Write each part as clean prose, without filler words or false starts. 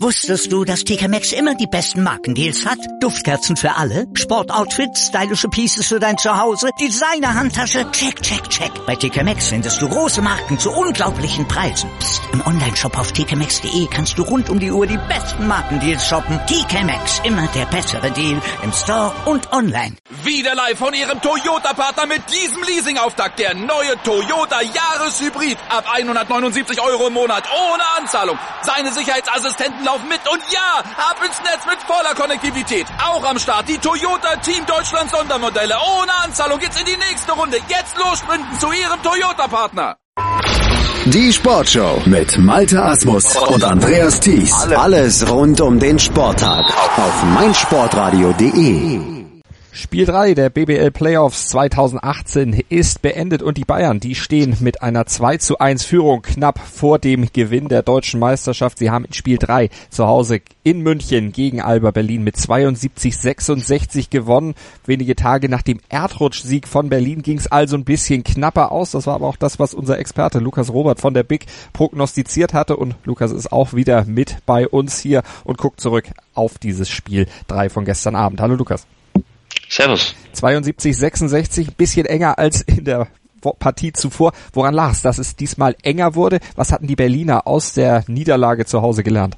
Wusstest du, dass TK Maxx immer die besten Markendeals hat? Duftkerzen für alle, Sportoutfits, stylische Pieces für dein Zuhause, Designer-Handtasche, check, check, check. Bei TK Maxx findest du große Marken zu unglaublichen Preisen. Psst. Im Onlineshop auf tkmaxx.de kannst du rund um die Uhr die besten Markendeals shoppen. TK Maxx, immer der bessere Deal im Store und online. Wieder live von Ihrem Toyota-Partner mit diesem Leasing-Auftakt. Der neue Toyota Jahreshybrid. Ab 179 € im Monat ohne Anzahlung. Seine Sicherheitsassistenten laufen mit und ja, ab ins Netz mit voller Konnektivität. Auch am Start die Toyota Team Deutschland Sondermodelle. Ohne Anzahlung geht's in die nächste Runde. Jetzt los sprinten zu Ihrem Toyota-Partner. Die Sportshow mit Malte Asmus und Andreas Thies. Alles rund um den Sporttag auf meinsportradio.de. Spiel 3 der BBL Playoffs 2018 ist beendet und die Bayern, die stehen mit einer 2:1 Führung knapp vor dem Gewinn der deutschen Meisterschaft. Sie haben in Spiel 3 zu Hause in München gegen Alba Berlin mit 72-66 gewonnen. Wenige Tage nach dem Erdrutschsieg von Berlin ging es also ein bisschen knapper aus. Das war aber auch das, was unser Experte Lukas Robert von der BIG prognostiziert hatte. Und Lukas ist auch wieder mit bei uns hier und guckt zurück auf dieses Spiel 3 von gestern Abend. Hallo Lukas. Servus. 72-66, bisschen enger als in der Partie zuvor. Woran lag es, dass es diesmal enger wurde? Was hatten die Berliner aus der Niederlage zu Hause gelernt?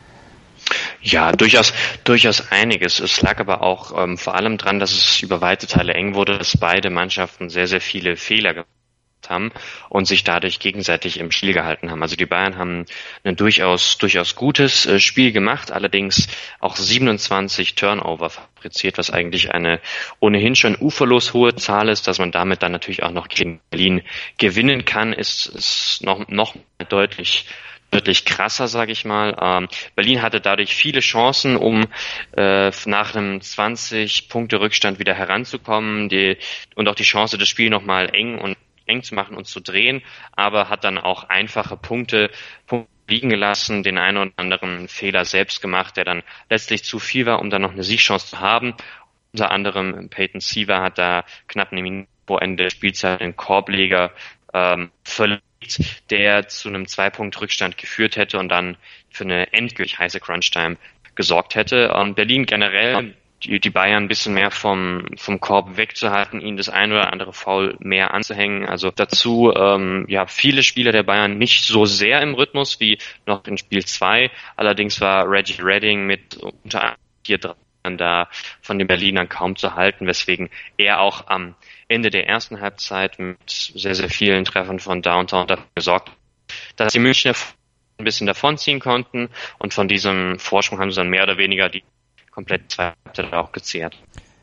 Ja, durchaus einiges. Es lag aber auch vor allem dran, dass es über weite Teile eng wurde, dass beide Mannschaften sehr, sehr viele Fehler gemacht haben und sich dadurch gegenseitig im Spiel gehalten haben. Also die Bayern haben ein durchaus gutes Spiel gemacht, allerdings auch 27 Turnover fabriziert, was eigentlich eine ohnehin schon uferlos hohe Zahl ist. Dass man damit dann natürlich auch noch gegen Berlin gewinnen kann, ist noch deutlich krasser, sage ich mal. Berlin hatte dadurch viele Chancen, um nach einem 20-Punkte-Rückstand wieder heranzukommen und auch die Chance, das Spiel nochmal eng zu machen und zu drehen, aber hat dann auch einfache Punkte liegen gelassen, den einen oder anderen Fehler selbst gemacht, der dann letztlich zu viel war, um dann noch eine Siegchance zu haben. Unter anderem Peyton Siever hat da knapp eine Minute vor Ende der Spielzeit den Korbleger verlegt, der zu einem 2-Punkt-Rückstand geführt hätte und dann für eine endgültig heiße Crunch-Time gesorgt hätte. Berlin generell, die Bayern ein bisschen mehr vom Korb wegzuhalten, ihnen das ein oder andere Foul mehr anzuhängen. Also dazu viele Spieler der Bayern nicht so sehr im Rhythmus wie noch in Spiel 2. Allerdings war Reggie Redding mit unter 4-3 da von den Berlinern kaum zu halten, weswegen er auch am Ende der ersten Halbzeit mit sehr, sehr vielen Treffern von Downtown dafür gesorgt hat, dass die Münchner ein bisschen davonziehen konnten und von diesem Vorsprung haben sie dann mehr oder weniger die komplett zwei Halbzeit auch gezehrt.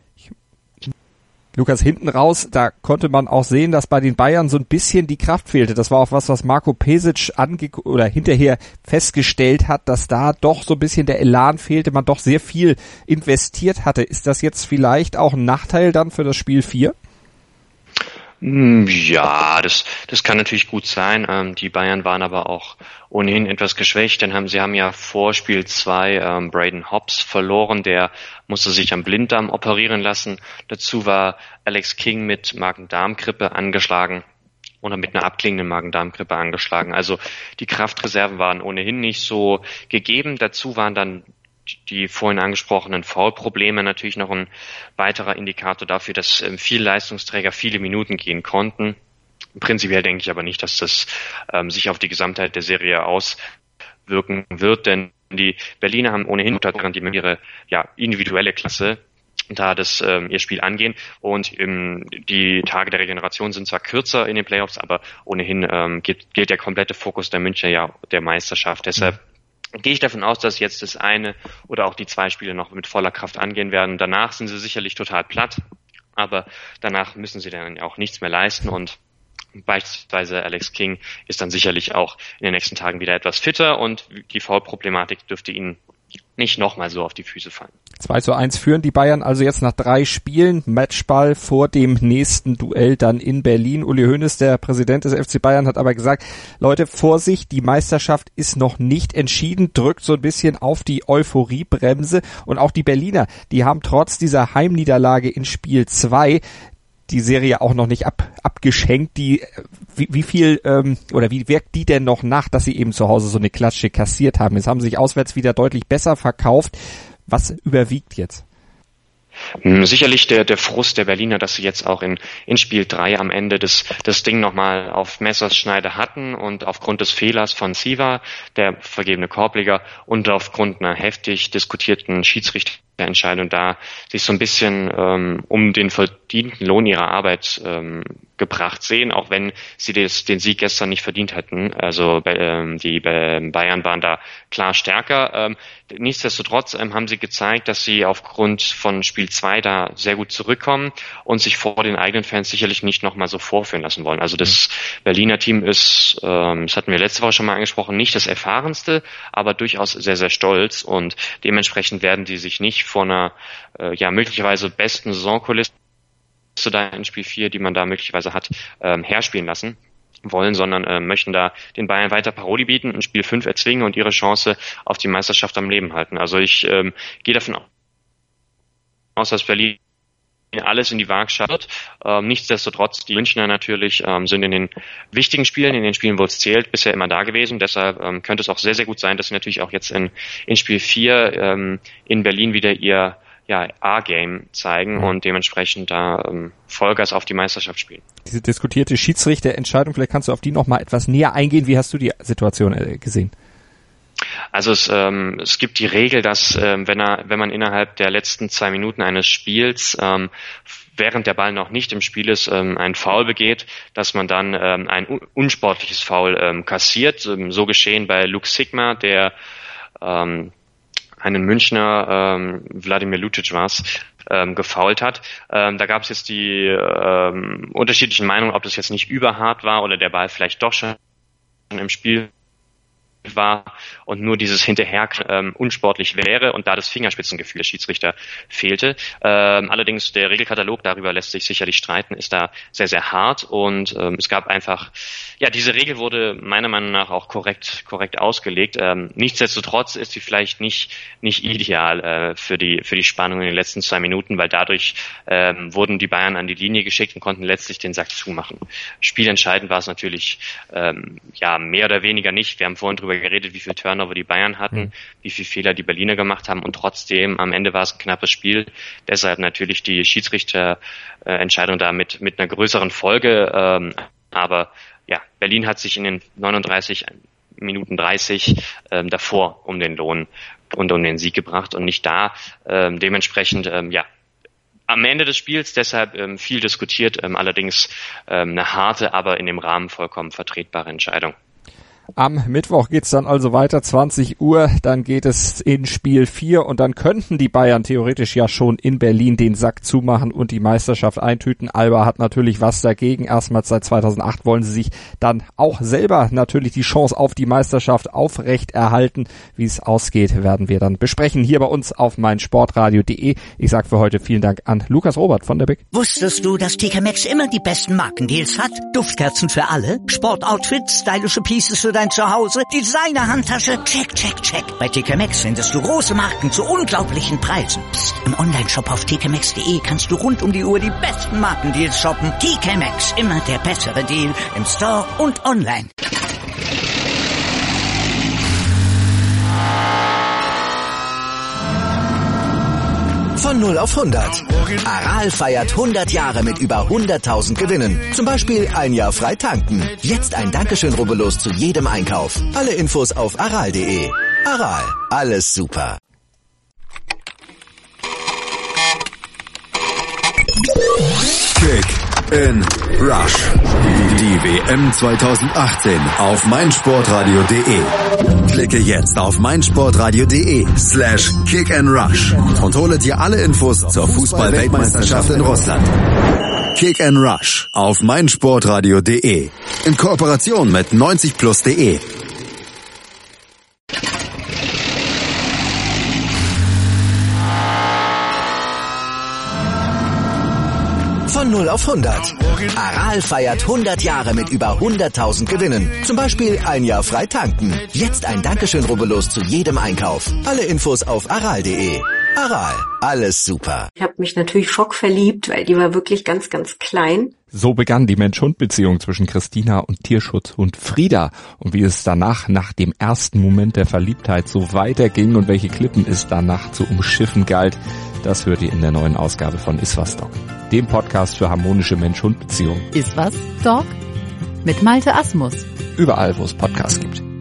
Lukas, hinten raus, da konnte man auch sehen, dass bei den Bayern so ein bisschen die Kraft fehlte. Das war auch was Marco Pesic hinterher festgestellt hat, dass da doch so ein bisschen der Elan fehlte, man doch sehr viel investiert hatte. Ist das jetzt vielleicht auch ein Nachteil dann für das Spiel 4? Ja, das kann natürlich gut sein. Die Bayern waren aber auch ohnehin etwas geschwächt, denn sie haben ja vor Spiel 2 Braden Hobbs verloren, der musste sich am Blinddarm operieren lassen. Dazu war Alex King mit Magen-Darm-Grippe angeschlagen oder mit einer abklingenden Magen-Darm-Grippe angeschlagen. Also die Kraftreserven waren ohnehin nicht so gegeben. Dazu waren dann die vorhin angesprochenen Foul-Probleme natürlich noch ein weiterer Indikator dafür, dass viele Leistungsträger viele Minuten gehen konnten. Prinzipiell denke ich aber nicht, dass das sich auf die Gesamtheit der Serie auswirken wird, denn die Berliner haben ohnehin daran ihre individuelle Klasse da ihr Spiel angehen und die Tage der Regeneration sind zwar kürzer in den Playoffs, aber ohnehin gilt der komplette Fokus der Münchner ja der Meisterschaft. Deshalb gehe ich davon aus, dass jetzt das eine oder auch die 2 Spiele noch mit voller Kraft angehen werden. Danach sind sie sicherlich total platt, aber danach müssen sie dann auch nichts mehr leisten und beispielsweise Alex King ist dann sicherlich auch in den nächsten Tagen wieder etwas fitter und die Foul-Problematik dürfte ihnen nicht nochmal so auf die Füße fallen. 2:1 führen die Bayern also jetzt nach 3 Spielen. Matchball vor dem nächsten Duell dann in Berlin. Uli Hoeneß, der Präsident des FC Bayern, hat aber gesagt, Leute, Vorsicht, die Meisterschaft ist noch nicht entschieden, drückt so ein bisschen auf die Euphoriebremse. Und auch die Berliner, die haben trotz dieser Heimniederlage in Spiel 2 die Serie auch noch nicht abgeschenkt. Wie viel oder wie wirkt die denn noch nach, dass sie eben zu Hause so eine Klatsche kassiert haben? Jetzt haben sie sich auswärts wieder deutlich besser verkauft. Was überwiegt jetzt? Sicherlich der Frust der Berliner, dass sie jetzt auch in Spiel 3 am Ende das Ding nochmal auf Messerschneide hatten und aufgrund des Fehlers von Siva, der vergebene Korbleger, und aufgrund einer heftig diskutierten Schiedsrichterentscheidung da sich so ein bisschen um den verdienten Lohn ihrer Arbeit gebracht sehen, auch wenn sie den Sieg gestern nicht verdient hätten. Also die Bayern waren da klar stärker. Nichtsdestotrotz haben sie gezeigt, dass sie aufgrund von Spiel 2 da sehr gut zurückkommen und sich vor den eigenen Fans sicherlich nicht nochmal so vorführen lassen wollen. Also das Berliner Team ist, das hatten wir letzte Woche schon mal angesprochen, nicht das erfahrenste, aber durchaus sehr, sehr stolz, und dementsprechend werden die sich nicht vor einer möglicherweise besten Saisonkulisse da in Spiel 4, die man da möglicherweise hat, herspielen lassen wollen, sondern möchten da den Bayern weiter Paroli bieten, in Spiel 5 erzwingen und ihre Chance auf die Meisterschaft am Leben halten. Also ich gehe davon aus, dass Berlin alles in die Waagschale wird. Nichtsdestotrotz, die Münchner natürlich sind in den wichtigen Spielen, in den Spielen, wo es zählt, bisher immer da gewesen. Deshalb könnte es auch sehr, sehr gut sein, dass sie natürlich auch jetzt in Spiel 4 in Berlin wieder ihr A-Game zeigen und dementsprechend da Vollgas auf die Meisterschaft spielen. Diese diskutierte Schiedsrichterentscheidung, vielleicht kannst du auf die noch mal etwas näher eingehen. Wie hast du die Situation gesehen? Also es gibt die Regel, dass wenn man innerhalb der letzten 2 Minuten eines Spiels während der Ball noch nicht im Spiel ist, ein Foul begeht, dass man dann ein unsportliches Foul kassiert. So geschehen bei Luke Sigma, der einen Münchner, Wladimir Lucic war's, gefoult hat. Da gab es jetzt die unterschiedlichen Meinungen, ob das jetzt nicht überhart war oder der Ball vielleicht doch schon im Spiel war und nur dieses hinterher unsportlich wäre und da das Fingerspitzengefühl der Schiedsrichter fehlte. Allerdings der Regelkatalog, darüber lässt sich sicherlich streiten, ist da sehr, sehr hart, und es gab einfach, diese Regel wurde meiner Meinung nach auch korrekt ausgelegt. Nichtsdestotrotz ist sie vielleicht nicht ideal für die Spannung in den letzten 2 Minuten, weil dadurch wurden die Bayern an die Linie geschickt und konnten letztlich den Sack zumachen. Spielentscheidend war es natürlich mehr oder weniger nicht. Wir haben vorhin drüber geredet, wie viel Turnover die Bayern hatten, wie viel Fehler die Berliner gemacht haben, und trotzdem am Ende war es ein knappes Spiel. Deshalb natürlich die Schiedsrichterentscheidung da mit einer größeren Folge. Aber Berlin hat sich in den 39 Minuten 30 davor um den Lohn und um den Sieg gebracht und nicht da. Dementsprechend am Ende des Spiels deshalb viel diskutiert, allerdings eine harte, aber in dem Rahmen vollkommen vertretbare Entscheidung. Am Mittwoch geht's dann also weiter, 20 Uhr, dann geht es in Spiel 4 und dann könnten die Bayern theoretisch ja schon in Berlin den Sack zumachen und die Meisterschaft eintüten. Alba hat natürlich was dagegen. Erstmals seit 2008 wollen sie sich dann auch selber natürlich die Chance auf die Meisterschaft aufrecht erhalten. Wie es ausgeht, werden wir dann besprechen hier bei uns auf meinsportradio.de. Ich sage für heute vielen Dank an Lukas Robert von der BIG. Wusstest du, dass TK Maxx immer die besten Markendeals hat? Duftkerzen für alle, Sportoutfits, stylische Pieces für dein Zuhause, Designer-Handtasche, check, check, check. Bei TK Maxx findest du große Marken zu unglaublichen Preisen. Psst. Im Onlineshop auf tkmaxx.de kannst du rund um die Uhr die besten Markendeals shoppen. TK Maxx, immer der bessere Deal im Store und online. Von 0 auf 100. Aral feiert 100 Jahre mit über 100.000 Gewinnen. Zum Beispiel ein Jahr frei tanken. Jetzt ein Dankeschön, rubbellos zu jedem Einkauf. Alle Infos auf aral.de. Aral, alles super. Kick in Rush. Die WM 2018 auf meinsportradio.de. Klicke jetzt auf meinsportradio.de/kickandrush und hole dir alle Infos zur Fußball-Weltmeisterschaft in Russland. Kick and Rush auf meinsportradio.de in Kooperation mit 90plus.de. Von 0 auf 100. Aral feiert 100 Jahre mit über 100.000 Gewinnen. Zum Beispiel ein Jahr frei tanken. Jetzt ein Dankeschön, rubbellos zu jedem Einkauf. Alle Infos auf aral.de. Aral, alles super. Ich habe mich natürlich schockverliebt, weil die war wirklich ganz, ganz klein. So begann die Mensch-Hund-Beziehung zwischen Christina und Tierschutzhund Frieda. Und wie es danach, nach dem ersten Moment der Verliebtheit, so weiterging und welche Klippen es danach zu umschiffen galt, das hört ihr in der neuen Ausgabe von Iswas Dog, dem Podcast für harmonische Mensch-Hund-Beziehungen. Iswas Dog? Mit Malte Asmus. Überall, wo es Podcasts gibt.